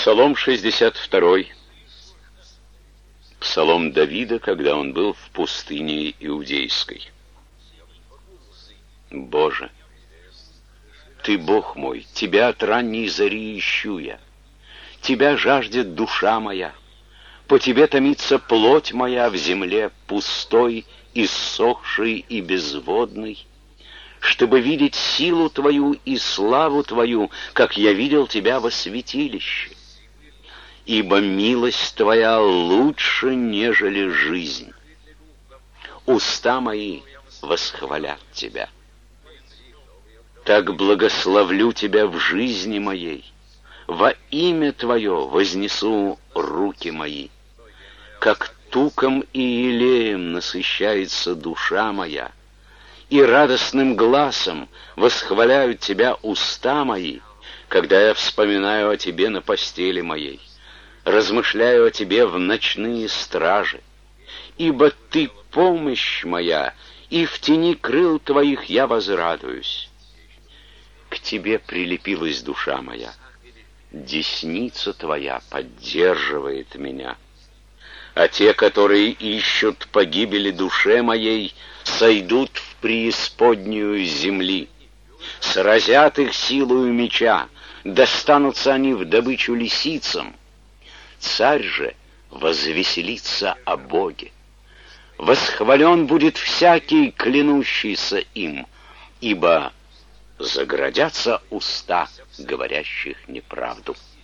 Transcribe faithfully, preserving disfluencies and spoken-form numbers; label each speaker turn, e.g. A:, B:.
A: Псалом шестьдесят второй. Псалом Давида, когда он был в пустыне Иудейской. Боже, Ты Бог мой, Тебя от ранней зари ищу я. Тебя жаждет душа моя, по Тебе томится плоть моя в земле пустой, иссохшей и безводной, чтобы видеть силу Твою и славу Твою, как я видел Тебя во святилище. Ибо милость Твоя лучше, нежели жизнь. Уста мои восхвалят Тебя. Так благословлю Тебя в жизни моей, во имя Твое вознесу руки мои. Как туком и елеем насыщается душа моя, и радостным гласом восхваляют Тебя уста мои, когда я вспоминаю о Тебе на постели моей, размышляю о Тебе в ночные стражи. Ибо Ты помощь моя, и в тени крыл Твоих я возрадуюсь. К Тебе прилепилась душа моя, десница Твоя поддерживает меня. А те, которые ищут погибели душе моей, сойдут в преисподнюю земли. Сразят их силою меча, достанутся они в добычу лисицам. Царь же возвеселится о Боге. Восхвален будет всякий, клянущийся им, ибо заградятся уста говорящих неправду.